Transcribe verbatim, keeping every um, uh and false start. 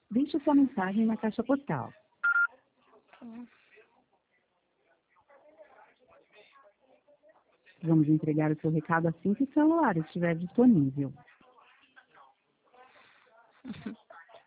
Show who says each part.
Speaker 1: Deixe sua mensagem na caixa postal. Vamos entregar o seu recado assim que o celular estiver disponível.